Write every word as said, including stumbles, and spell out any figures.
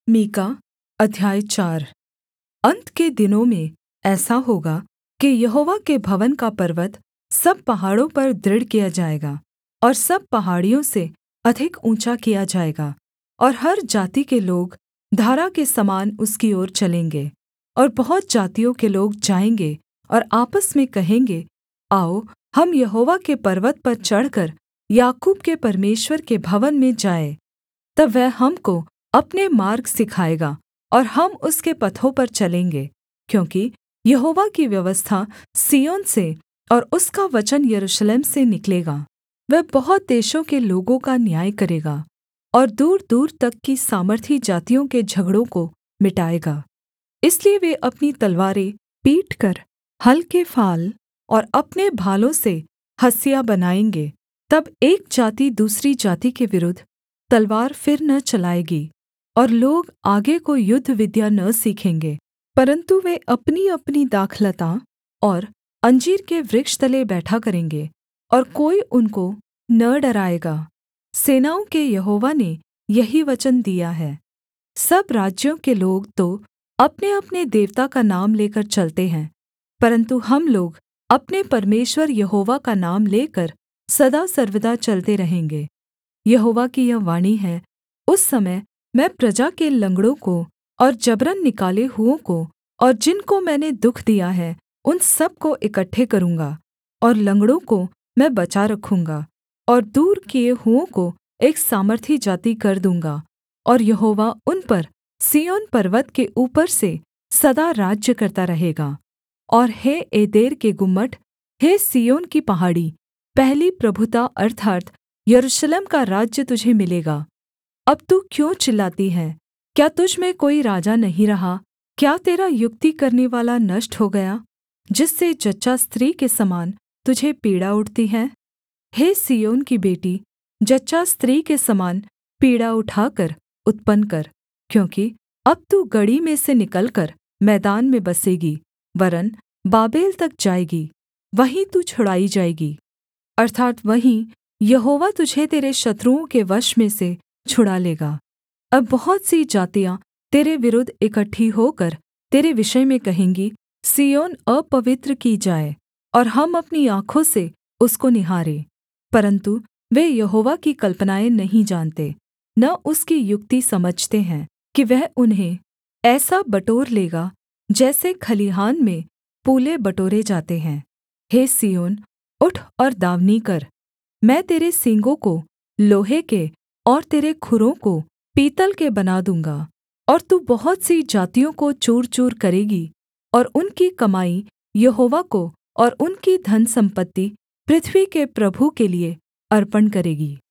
मीका अध्याय चार। अन्त के दिनों में ऐसा होगा कि यहोवा के भवन का पर्वत सब पहाड़ों पर दृढ़ किया जाएगा और सब पहाड़ियों से अधिक ऊँचा किया जाएगा, और हर जाति के लोग धारा के समान उसकी ओर चलेंगे। और बहुत जातियों के लोग जाएँगे और आपस में कहेंगे, आओ, हम यहोवा के पर्वत पर चढ़कर याकूब के परमेश्वर के भवन में जाएँ। तब वह हमको अपने मार्ग सिखाएगा और हम उसके पथों पर चलेंगे, क्योंकि यहोवा की व्यवस्था सिय्योन से और उसका वचन यरूशलेम से निकलेगा। वह बहुत देशों के लोगों का न्याय करेगा और दूरदूर तक की सामर्थी जातियों के झगड़ों को मिटाएगा। इसलिए वे अपनी तलवारें पीटकर हल के फाल और अपने भालों से हँसिया बनाएँगे। तब एक जाति दूसरी जाति के विरुद्ध तलवार फिर न चलाएगी, और लोग आगे को युद्ध विद्या न सीखेंगे, परन्तु वे अपनीअपनी दाखलता और अंजीर के वृक्ष तले बैठा करेंगे, और कोई उनको न डराएगा। सेनाओं के यहोवा ने यही वचन दिया है। सब राज्यों के लोग तो अपनेअपने देवता का नाम लेकर चलते हैं, परन्तु हम लोग अपने परमेश्वर यहोवा का नाम लेकर सदा सर्वदा चलते रहेंगे। यहोवा की यह वाणी है, उस समय मैं प्रजा के लँगड़ों को और जबरन निकाले हुओं को और जिनको मैंने दुःख दिया है उन सब को इकट्ठे करूँगा, और लँगड़ों को मैं बचा रखूँगा, और दूर किए हुओं को एक सामर्थी जाति कर दूँगा। और यहोवा उन पर सिय्योन पर्वत के ऊपर से सदा राज्य करता रहेगा। और हे एदेर के गुम्मट, हे सिय्योन की पहाड़ी, पहली प्रभुता अर्थात् यरूशलेम का राज्य तुझे मिलेगा। अब तू क्यों चिल्लाती है? क्या तुझ में कोई राजा नहीं रहा? क्या तेरा युक्ति करनेवाला नष्ट हो गया, जिससे जच्चा स्त्री के समान तुझे पीड़ा उठती है? हे सिय्योन की बेटी, जच्चा स्त्री के समान पीड़ा उठाकर उत्पन्न कर, क्योंकि अब तू गड़ी में से निकलकर मैदान में बसेगी, वरन् बाबेल तक जाएगी, वहीं तू छुड़ाई जाएगी। अर्थात् वहीं यहोवा तुझे तेरे शत्रुओं के वश में से छुड़ा लेगा। अब बहुत सी जातियाँ तेरे विरुद्ध इकट्ठी होकर तेरे विषय में कहेंगी, सिय्योन अपवित्र की जाए, और हम अपनी आँखों से उसको निहारें। परन्तु वे यहोवा की कल्पनाएँ नहीं जानते, न उसकी युक्ति समझते हैं कि वह उन्हें ऐसा बटोर लेगा जैसे खलिहान में पूले बटोरे जाते हैं। हे सिय्योन, उठ और दाँवनी कर। मैं तेरे सींगों को लोहे के और तेरे खुरों को पीतल के बना दूँगा, और तू बहुत सी जातियों को चूरचूर करेगी, और उनकी कमाई यहोवा को और उनकी धनसम्पत्ति पृथ्वी के प्रभु के लिये अर्पण करेगी।